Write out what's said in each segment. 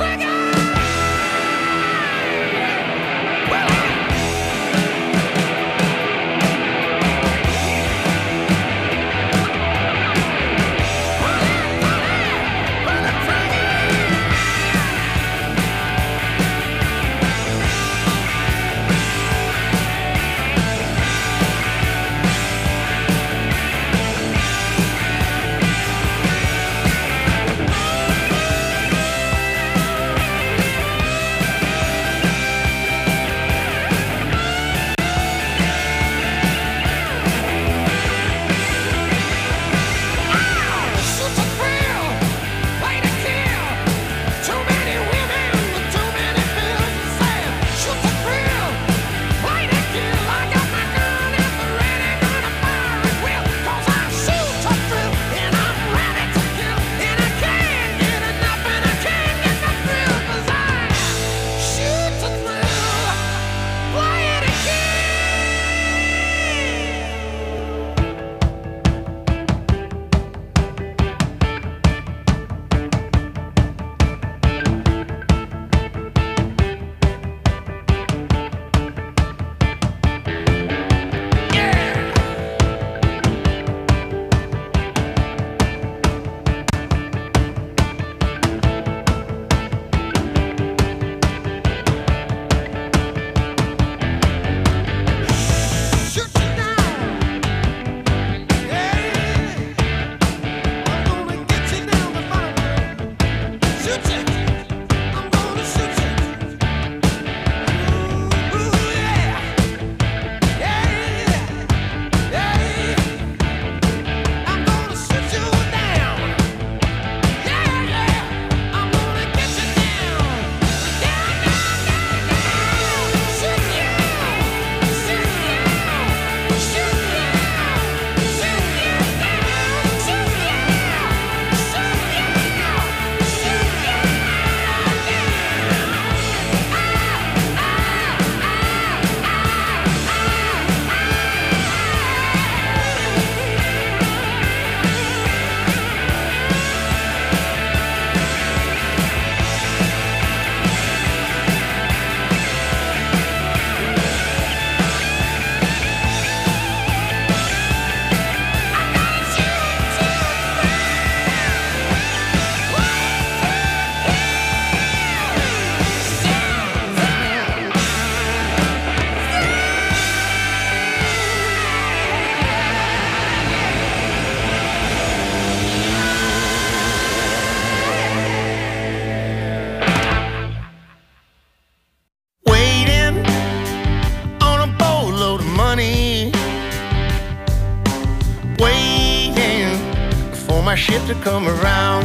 my ship to come around,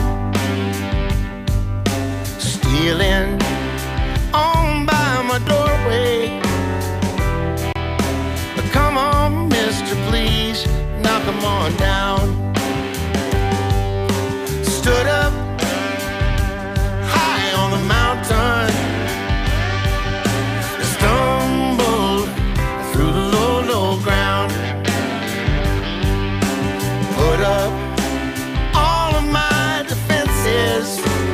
stealing on by my doorway. Come on, mister, please, knock 'em on down. Stood up high on the mountain, stumbled through the low, low ground, put up all of my defenses.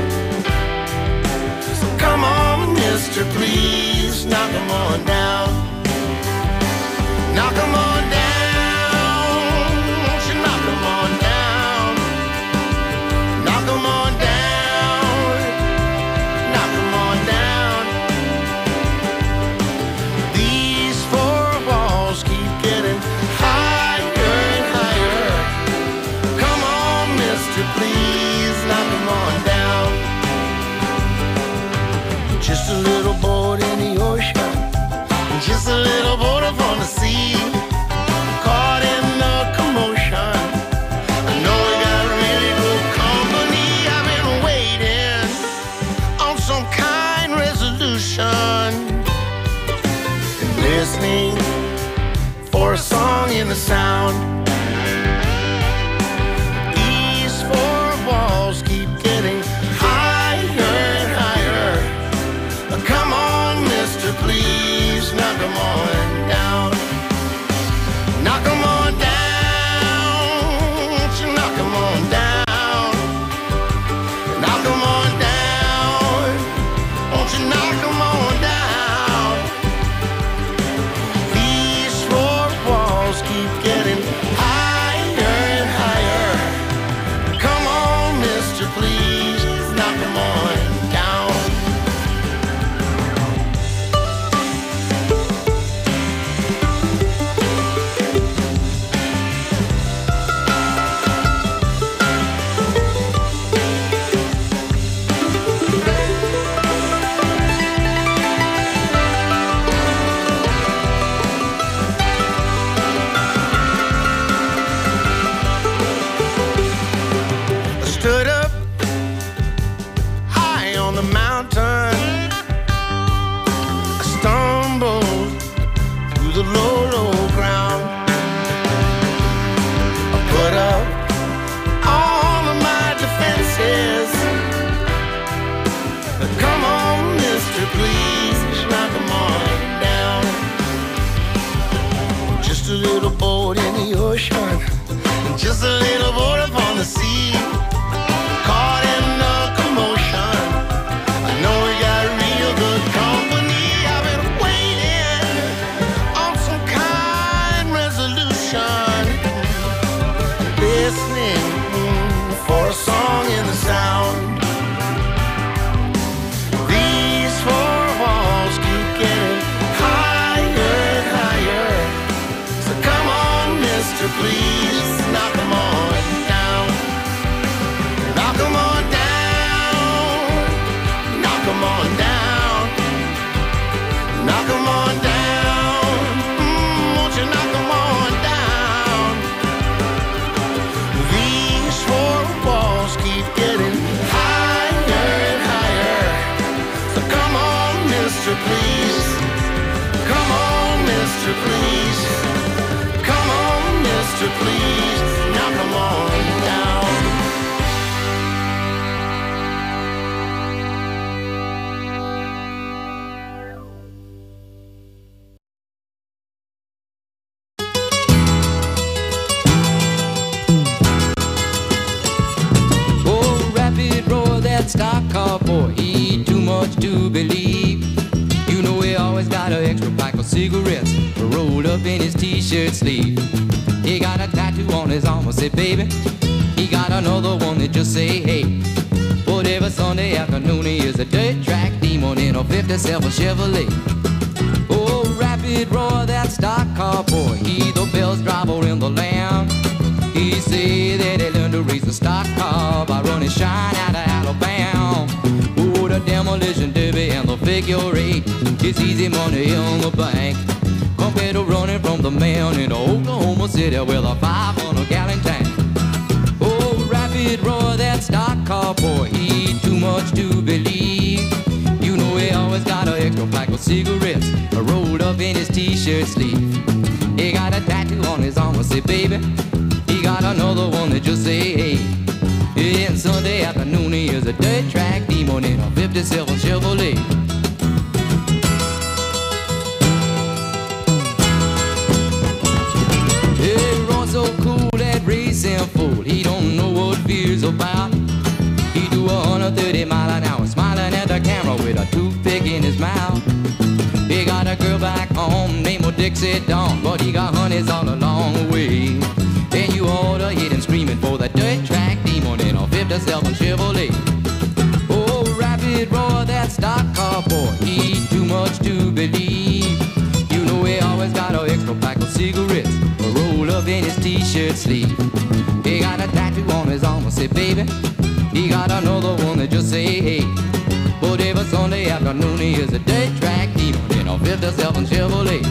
So come on, mister, please, knock 'em on down. Knock 'em on down, won't you knock 'em on down? Knock 'em on down, knock 'em on down. These four walls keep getting higher and higher. Come on, mister, please, knock 'em on down. Just a little boat in the ocean, just a little boat up on the sea, caught in the commotion. I know we got really good company. I've been waiting on some kind resolution, and listening for a song in the sound. These four walls keep getting higher and higher. Come on, mister, please, knock 'em on down. Knock 'em on down, won't you knock 'em on down? Knock 'em on down, stock car boy, he ain't too much to believe. You know he always got an extra pack of cigarettes rolled up in his t-shirt sleeve. He got a tattoo on his arm that say baby. He got another one that just say hey. But every Sunday afternoon he is a dirt track demon in a 57 Chevrolet. Oh, rapid roar, that stock car boy, he the best driver in the land. He say that he learned to race a stock car by running shine out of Alabama. Oh, the demolition derby and the figure eight, it's easy money in the bank compared to running from the man in Oklahoma City with a 500-gallon tank. Oh, rapid roar, that stock car boy, he ain't too much to believe. You know he always got an extra pack of cigarettes rolled up in his t-shirt sleeve. He got a tattoo on his arm that say baby. He got another one that just say hey. And Sunday afternoon he is a dirt track demon in a 57 Chevrolet. He runs so cool, that racing fool, he don't know what fear's about. He do 130 miles an hour, smiling at the camera with a toothpick in his mouth. He got a girl back home named Dixie Dawn, but he got honeys all along the way. And you ought to hear him screaming for the dirt track demon in a 57 Chevrolet. Oh, rapid roar, that stock car boy, he ain't too much to believe. You know he always got an extra pack of cigarettes rolled up in his t-shirt sleeve. He got a tattoo on his arm that say baby. He got another one that just say hey. But every Sunday afternoon he is a dirt track demon in a 57 Chevrolet.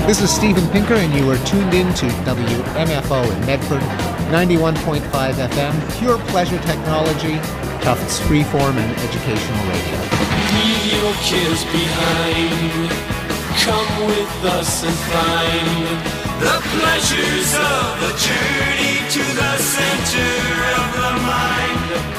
This is Steven Pinker, and you are tuned in to WMFO in Medford, 91.5 FM, pure pleasure technology, Tufts freeform and educational radio. Leave your cares behind. Come with us and find the pleasures of a journey to the center of the mind.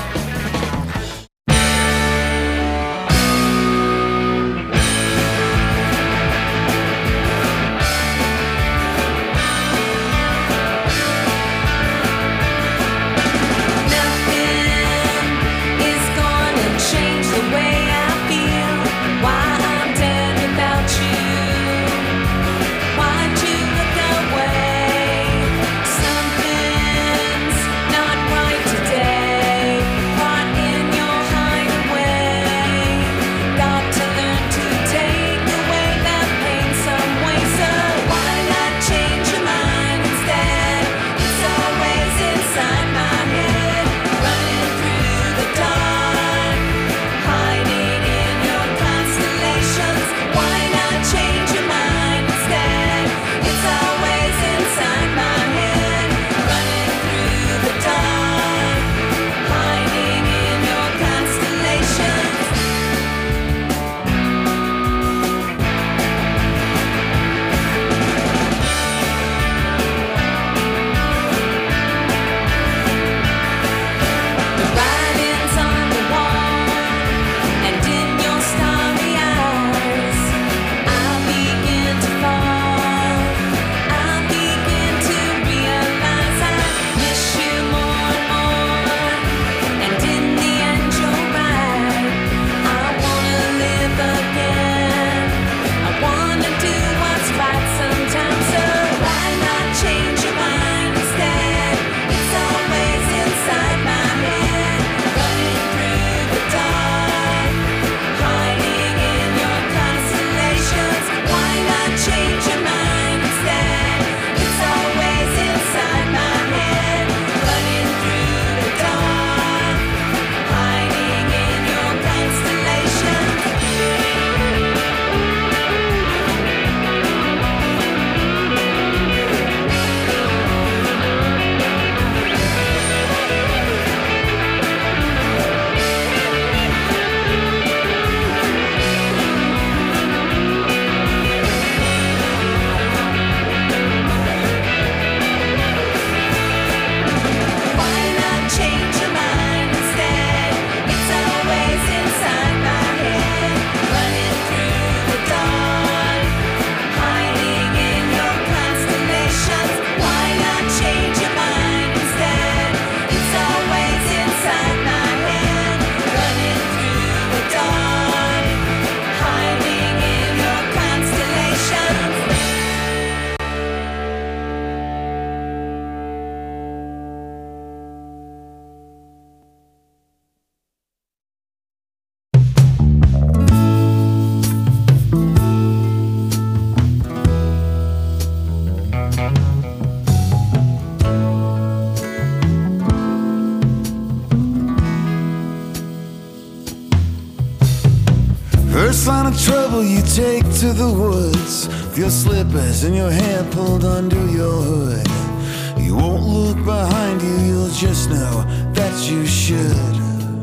First sign of trouble you take to the woods, with your slippers and your hair pulled under your hood. You won't look behind you, you'll just know that you should.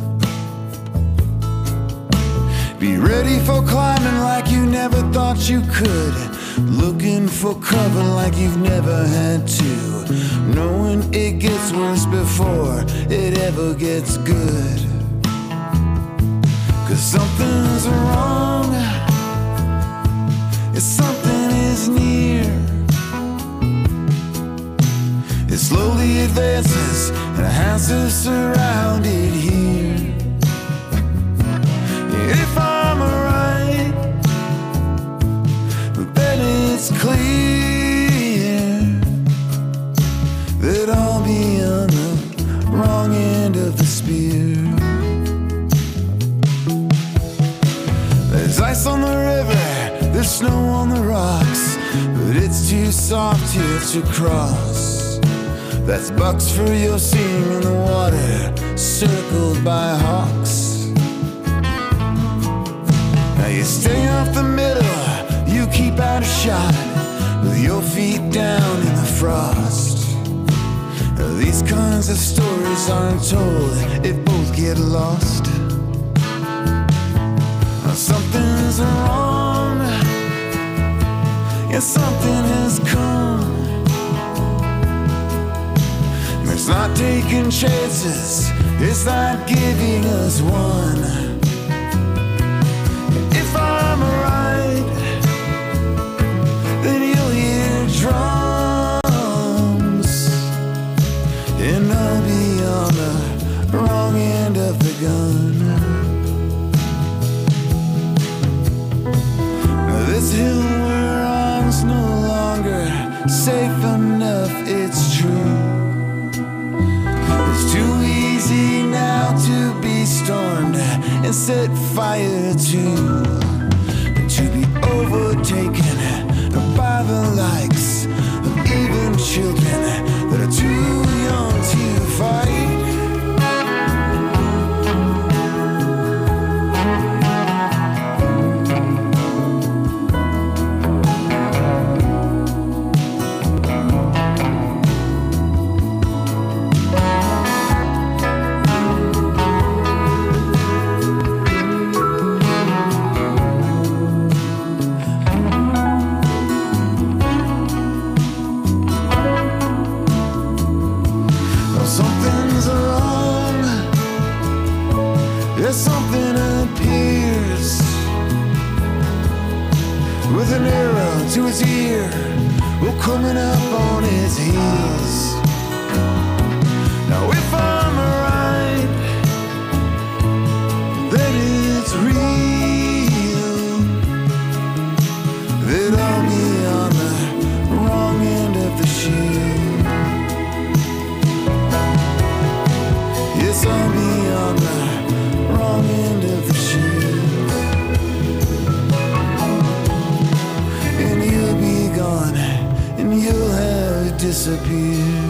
Be ready for climbing like you never thought you could, looking for cover like you've never had to, knowing it gets worse before it ever gets good. 'Cause something's wrong, if something is near, it slowly advances and a house is surrounded here. If I'm right, then it's clear that I'll be on the wrong end of the spear. There's ice on the river, there's snow on the rocks, but it's too soft here to cross. That's bucks for your seeing in the water, circled by hawks. Now you stay off the middle, you keep out of shot, feet down in the frost. These kinds of stories aren't told if both get lost. Something's wrong, yeah, something has come. It's not taking chances, it's not giving us one. If I'm right, then you'll hear drums, and I'll be on the wrong end of the gun. This hill we're on's no longer safe enough, it's true. It's too easy now to be stormed and set fire to be overtaken by the likes of even children that are too young to fight. Something appears with an arrow to his ear, well, coming up on his heels. Now if I'm right, then it's real, that I'll be on the wrong end of the shield. Yes, I'll be on the wrong end of the shield, and you'll be gone, and you'll have disappeared.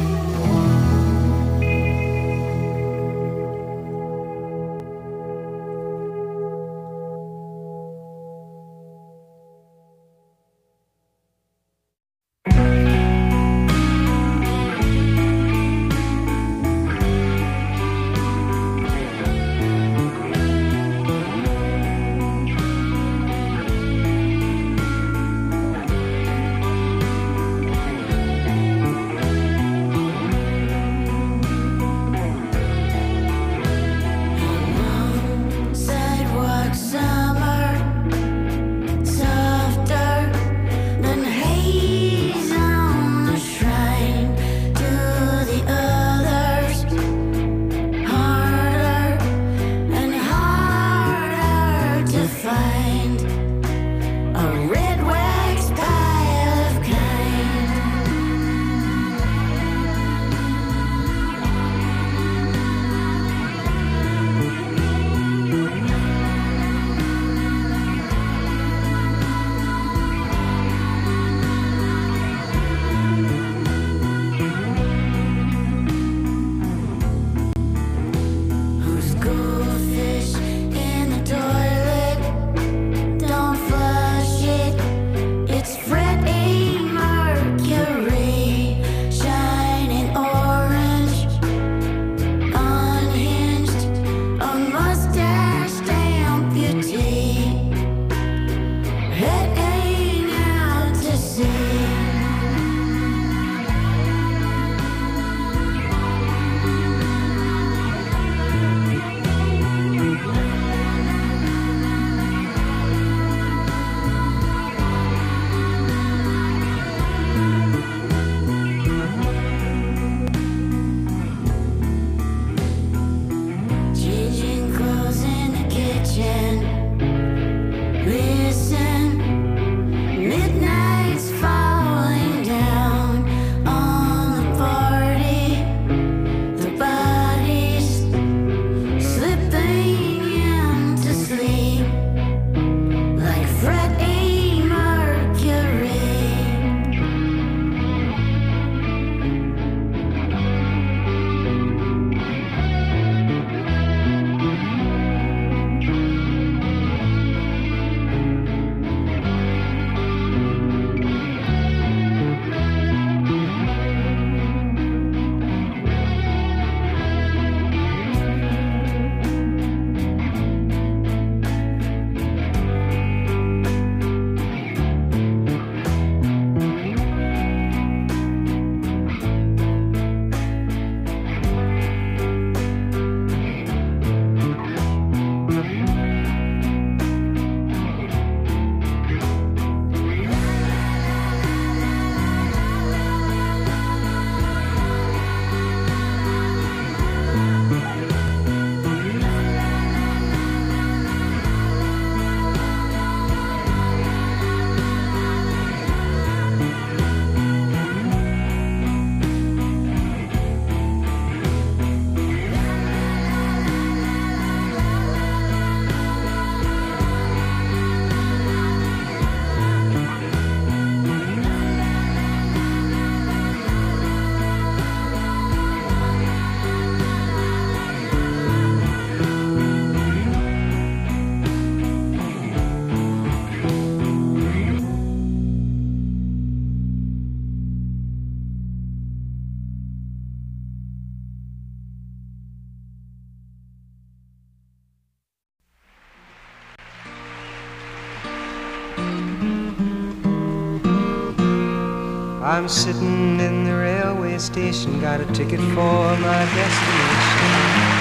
I'm sitting in the railway station, got a ticket for my destination.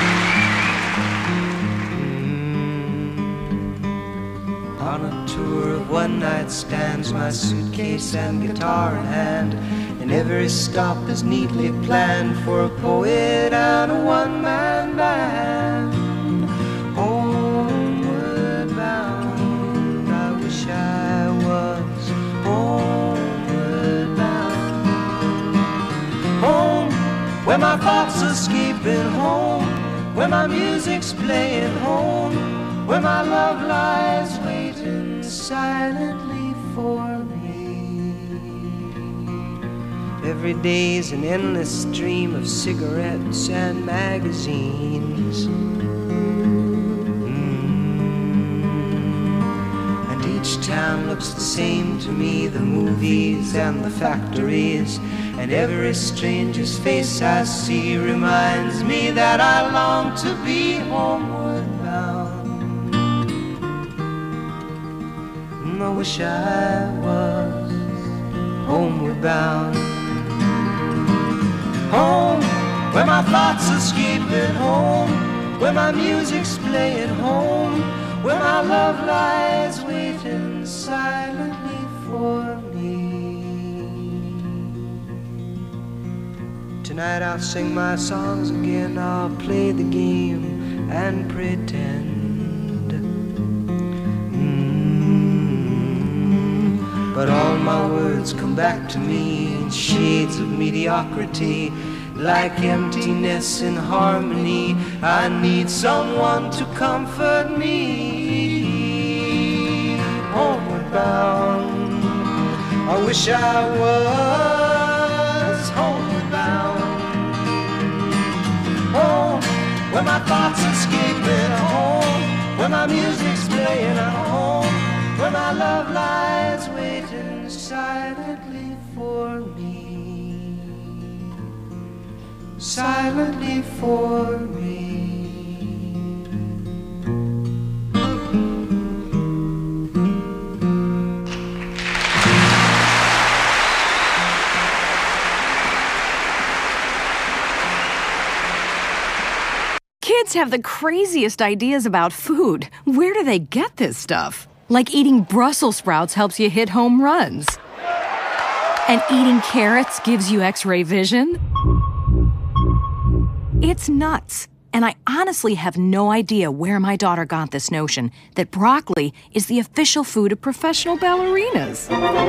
On a tour of one-night stands, my suitcase and guitar in hand, and every stop is neatly planned for a poet and a one-man band. Homeward bound, I wish I was homeward bound. Home, where my thoughts are escaping, home, where my music's playing, home, where my love lies waiting silently for me. Every day's an endless stream of cigarettes and magazines. And each town looks the same to me, the movies and the factories. And every stranger's face I see reminds me that I long to be homeward bound. I wish I was homeward bound. Home, where my thoughts are escaping, home, where my music's playing, home, where my love lies waiting silently for me. Tonight I'll sing my songs again, I'll play the game and pretend. But all my words come back to me in shades of mediocrity, like emptiness in harmony. I need someone to comfort me. Homeward bound, I wish I was homeward bound. Home, where my thoughts are escaping, home, where my music's playing, home, where my love lies waiting silently for me, silently for me. Kids have the craziest ideas about food. Where do they get this stuff? Like eating Brussels sprouts helps you hit home runs. And eating carrots gives you X-ray vision. It's nuts. And I honestly have no idea where my daughter got this notion that broccoli is the official food of professional ballerinas.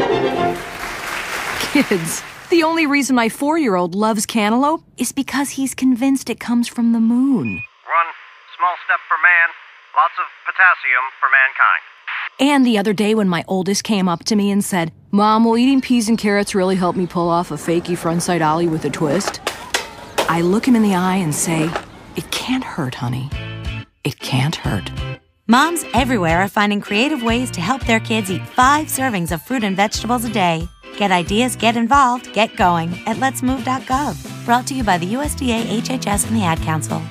Kids, the only reason my 4-year-old loves cantaloupe is because he's convinced it comes from the moon. One small step for man, lots of potassium for mankind. And the other day when my oldest came up to me and said, "Mom, will eating peas and carrots really help me pull off a fakey frontside ollie with a twist?" I look him in the eye and say, "It can't hurt, honey. It can't hurt." Moms everywhere are finding creative ways to help their kids eat 5 servings of fruit and vegetables a day. Get ideas, get involved, get going at letsmove.gov. Brought to you by the USDA, HHS, and the Ad Council.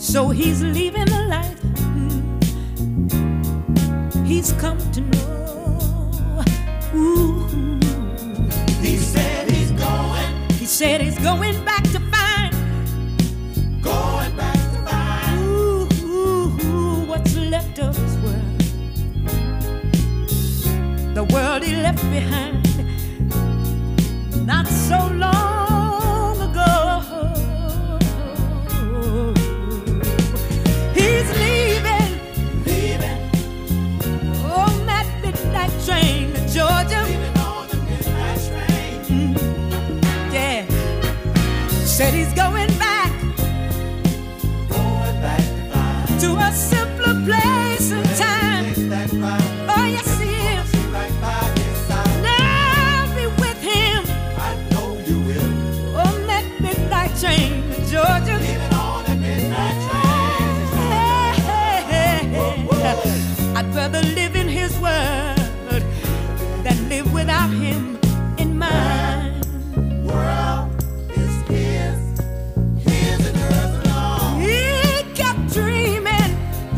So he's leaving the life he's come to know. Ooh. He said he's going. He said he's going back to find. Going back to find. Ooh, what's left of his world. The world he left behind not so long ago. He's leaving on that midnight train to Georgia. Leaving on the midnight train. Yeah. Said he's going back to find. To a simpler place and time. That right. Oh, yes, he is. Right by his side. Now I'll be with him I know you will. on that midnight train to Georgia. Leaving on the midnight train. I'd rather live in his world than live without him in mine. World is his and hers alone. He kept dreaming,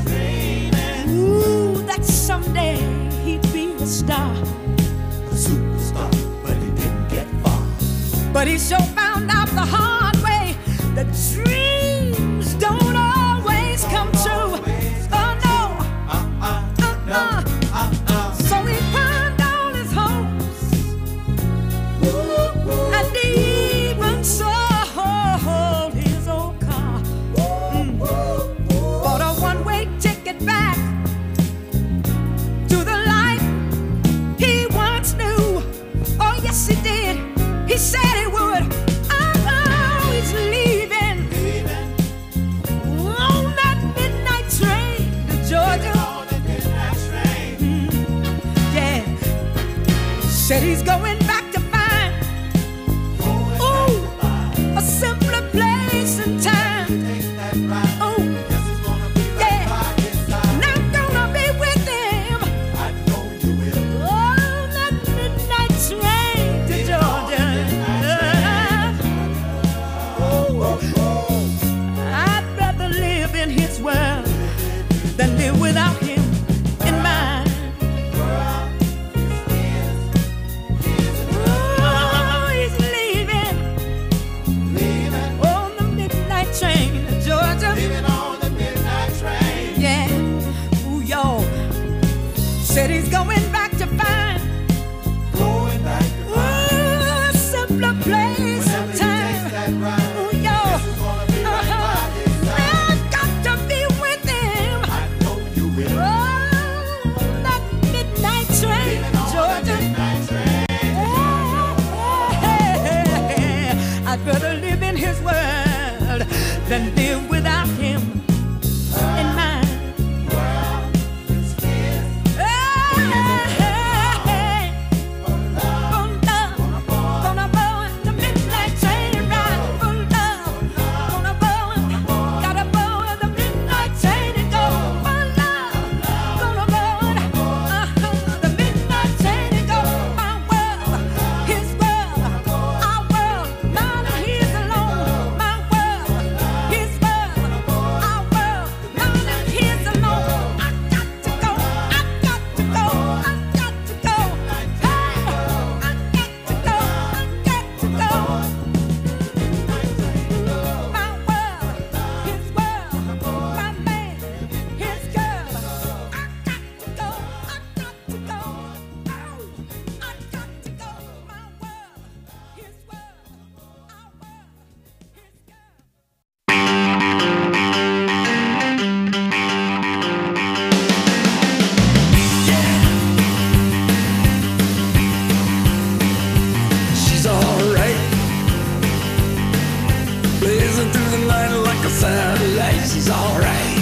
ooh, that someday he'd be a star. A superstar, but he didn't get far. But he sure found out the hard way that dreams don't always come true. Oh no. So he pawned all his hopes, and even sold his old car. Bought a one-way ticket back to the life he once knew. Oh yes he did. He said he would. Oh, he's leaving on that midnight train to Georgia. Yeah, said he's going back to find, ooh, a simpler place and time. Oh, yeah, and I'm gonna be with him on that midnight train to Georgia. I'd rather live in his world than live without him in mine. Oh, he's leaving on the midnight train to Georgia. Yeah, ooh, y'all. Said he's going back to find, ooh, a simpler place and time. Ooh, y'all. I've got to be with him. Oh, that midnight train to Georgia. I'd rather live in his world than live without him in mine. Gonna board the midnight train ride for love. Gonna board, gotta board the midnight train and go for love. Gonna board the midnight train and go. My world, his world, our world, mine and his alone. My world, his world, our world, mine and his alone. I got to go, I got to go, I got to go. Hey, I got to go, I got to go. My world, his world, my man, his girl. I got to go, I got to go. Oh, I got to go. My world, his world, our world, his girl. She's alright, blazing through the night like a satellite. She's alright,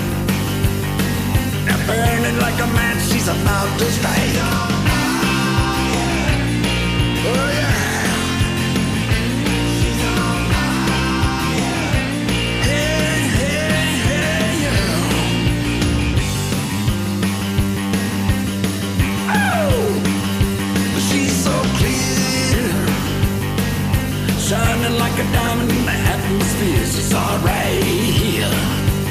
now burning like a match. She's about to strike. Oh yeah. Hey, hey, hey, yeah. Oh, she's so clear, shining like a diamond in the atmosphere. She's alright here.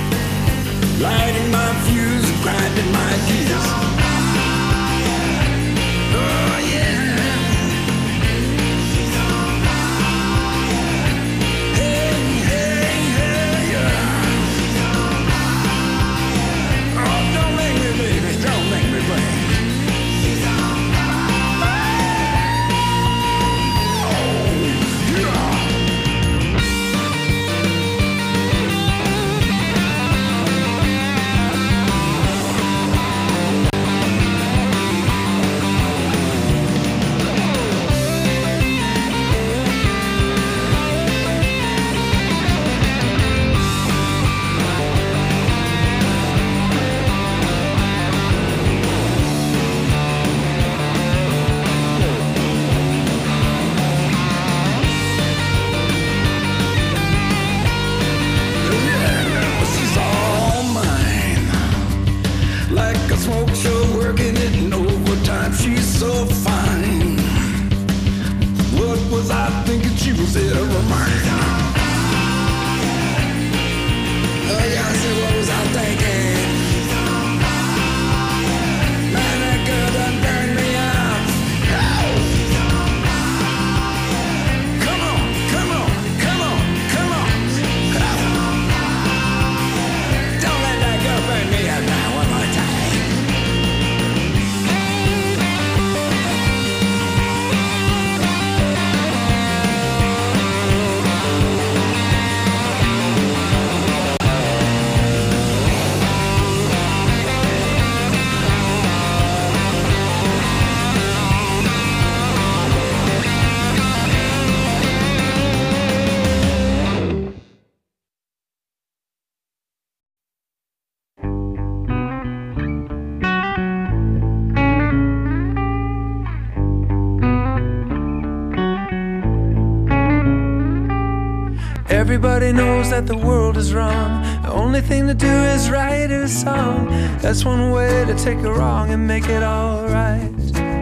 Everybody knows that the world is wrong. The only thing to do is write a song. That's one way to take a wrong and make it alright.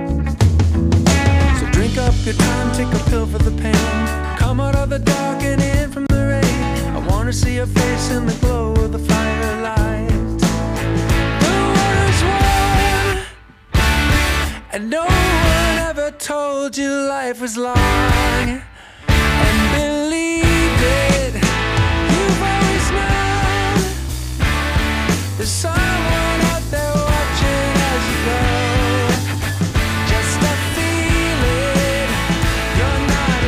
So drink up your time, take a pill for the pain. Come out of the dark and in from the rain. I wanna see your face in the glow of the firelight. The water's warm, and no one ever told you life was long. And believe it, you've always known there's someone out there watching as you go. Just a feeling you're not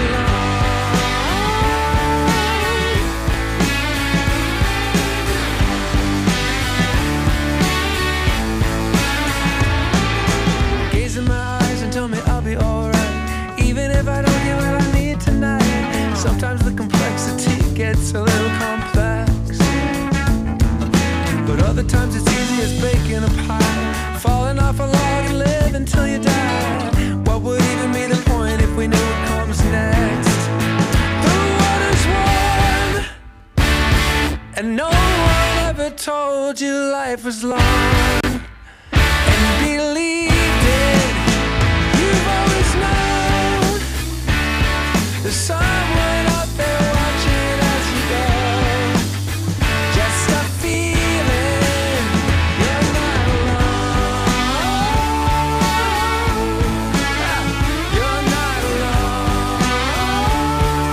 alone. Gaze in my eyes and tell me I'll be alright, even if I don't get what I need tonight. Sometimes the complexity gets a little complex, but other times it's easy as baking a pie, falling off a log and live until you die. What would even be the point if we knew what comes next? The water's warm, and no one ever told you life was long. And believed it, you've always known there's someone out there watching as you go. Just a feeling you're not alone. You're not alone.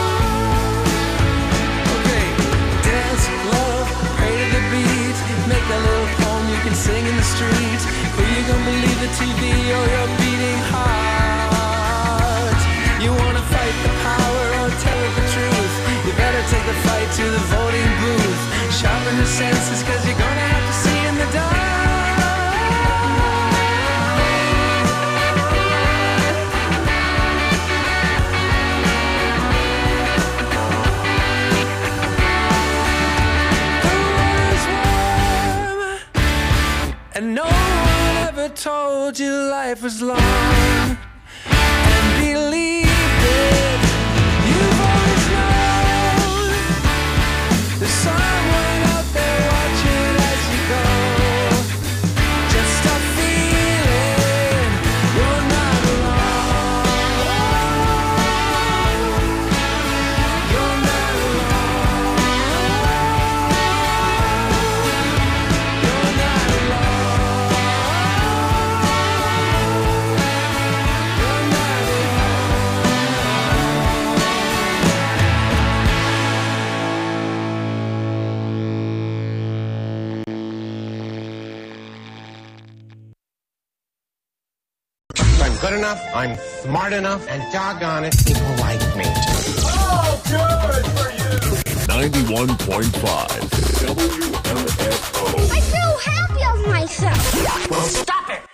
Okay, dance, love, pray to the beat. Make a little poem you can sing in the streets. Who you gonna believe, the TV or your beating heart? You wanna fight the power or tell it the truth? You better take the fight to the voting booth. Sharpen your senses, cause you're gonna have to see in the dark. The water's warm, and no one ever told you life was long. And believed it, you've always known there's someone out there watching as you go. Just a feeling you're not alone. You're not alone. You're not alone. You're not I'm good enough, I'm smart enough, and doggone it, people like me. Oh, good for you! 91.5 WMFO. I'm so happy of myself! Well, stop it!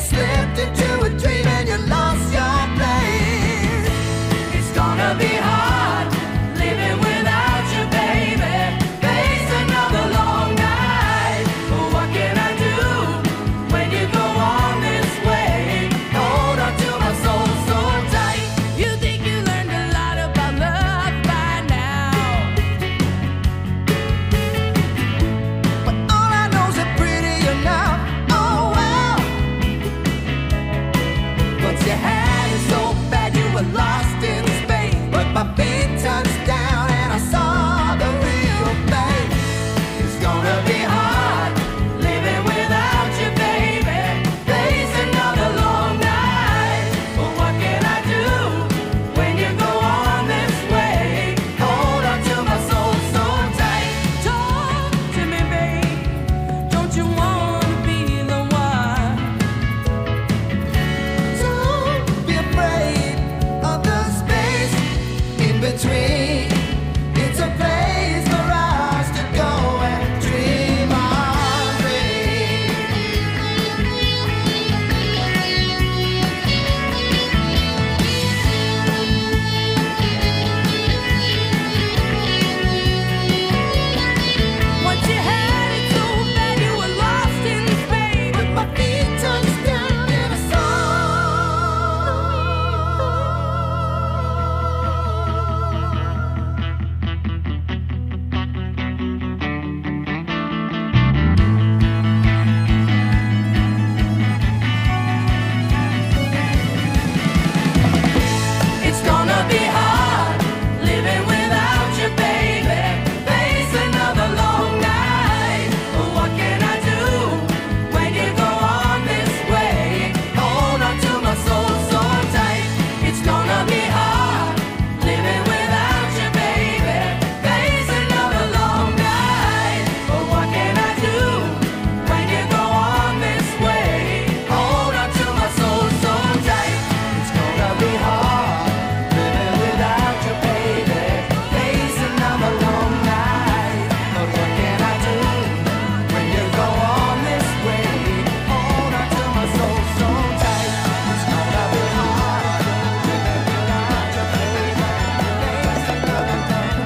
slipped into a dream and you lost your place. It's gonna be hard living without you, baby. Face another long night. What can I do when you go on this way? Hold on to my soul so tight. You think you learned a lot about love by now, but all I know's that pretty enough. Oh wow. Once you had it so bad you were lost in space, but my feet touched down and I saw the real thing. It's gonna be hard living without you, baby. Face another long night. But what can I do when you go on this way? Hold on to my soul so tight. Talk to me, babe. Don't you wanna be the one? Don't be afraid of the space in between. It's a place for us to go and dream our dreams. Once you had it so bad you were lost in space, but my feet touched down and I saw. It's gonna be hard living without you, baby. Face another long night. What can I do when you go on this way? Hold on to my soul so tight. It's gonna be hard living without you, baby. Face another long night. What can I do when you go on this way? Hold on to my soul so tight. It's gonna be hard living without you, baby. Face another long night. But what can I do when you go on this way? Hold on to my soul so tight. It's gonna be hard living without you, baby. Face another long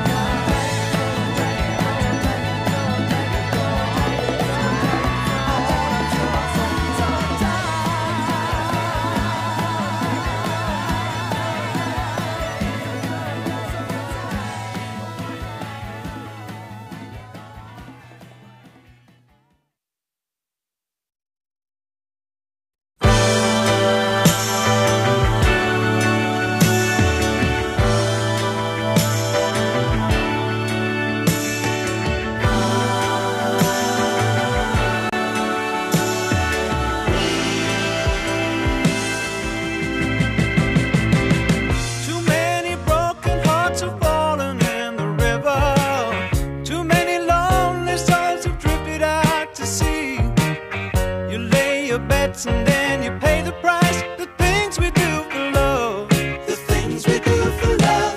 Too many broken hearts have fallen in the river. Too many lonely souls have drifted out to sea. You lay your bets and then you pay the price. The things we do for love. The things we do for love.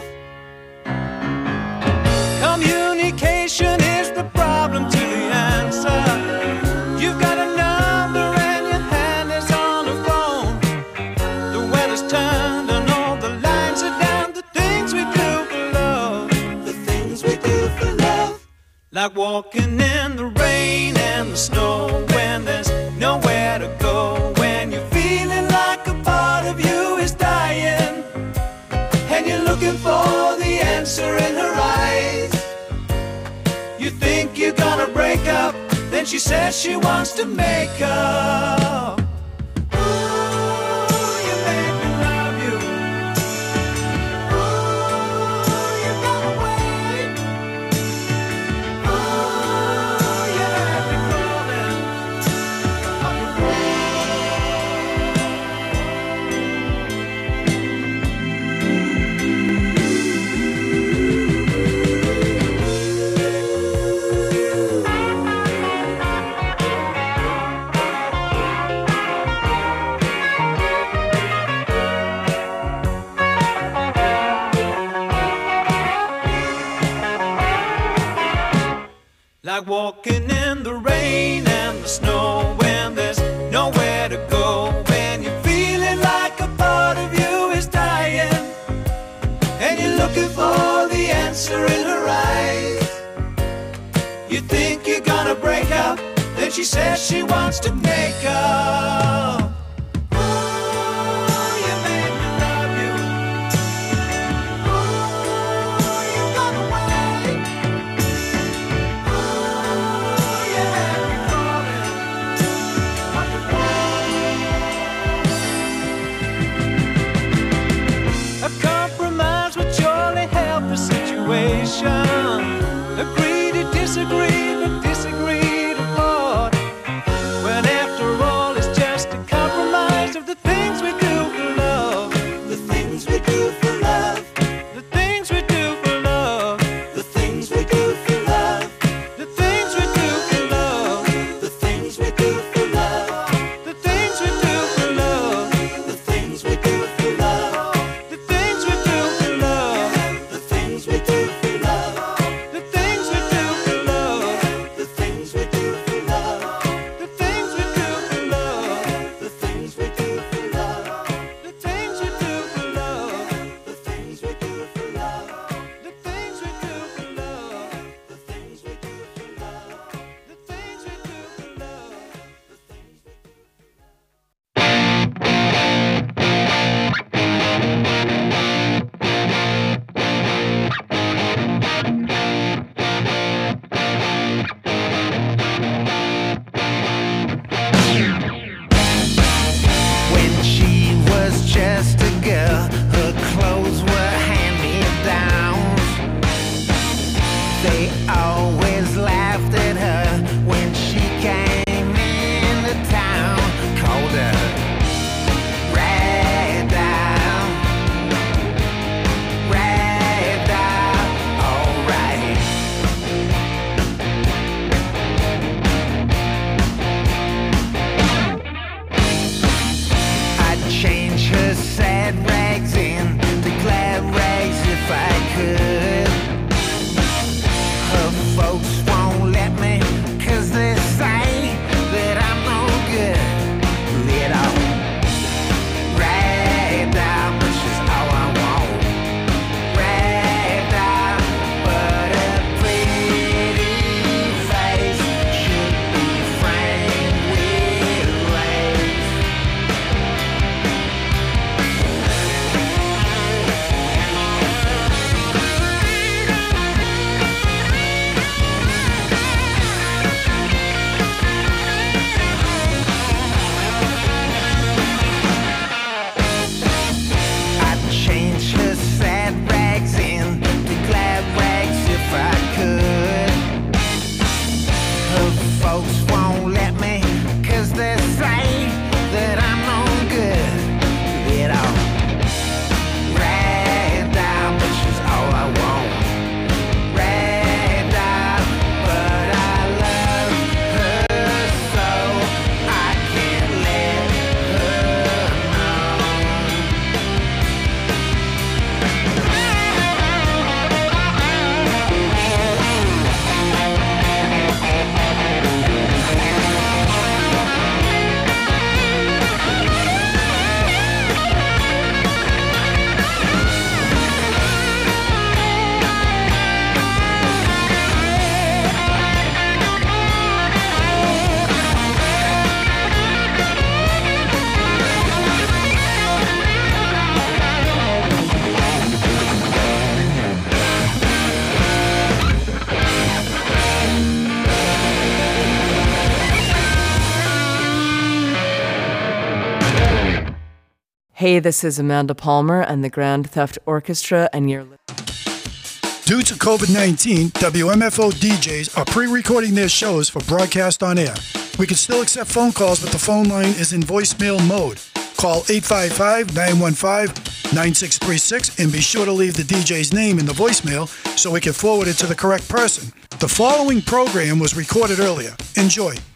Communication is the problem to the answer. You've got a number and your hand is on the phone. The weather's turned and all the lines are down. The things we do for love. The things we do for love. Like walking in the rain and the snow when there's nowhere to go. When you're feeling like a part of you is dying and you're looking for the answer in her eyes. You think you're gonna break up, then she says she wants to make up. Ooh, you make me love you. Ooh, you gotta wait. Ooh, you have me calling. Like walking in the rain and the snow when there's nowhere to go. she says she wants to make up. Agree to disagree, but disagree to part. When after all it's just a compromise of the things we do for love. The things we do for love. The things we do for love. The things we do for love. The things we do for love. The things we do for love. The things we do for love. The things we do for love. The things we do for love. The things we do for love. The things we do for love. The things we do for love. The things we do for love. The things we do for love. The things we do for love. The things we do for love. The things we do for love. The things we do for love. The things we do for love. When she was just a girl, her clothes were hand-me-downs. They always laughed at her when she came into town. Called her Ragdoll, Ragdoll, alright. I'd change her sad rags into glad rags if I could. Her folks won't let me 'cause they say that I'm no good. Little Ragdoll, but she's all I want. Ragdoll, but a pretty face should be framed with lace. I'd change her sad rags into glad rags if I could. Her folks won't let me 'cause they say that I'm no good. Little Ragdoll, but she's all I want. Ragdoll, but I love her so I can't let her know. Hey, this is Amanda Palmer and the Grand Theft Orchestra, and you're Due to COVID-19, WMFO DJs are pre-recording their shows for broadcast on air. We can still accept phone calls, but the phone line is in voicemail mode. Call 855-915-9636 and be sure to leave the DJ's name in the voicemail so we can forward it to the correct person. The following program was recorded earlier. Enjoy.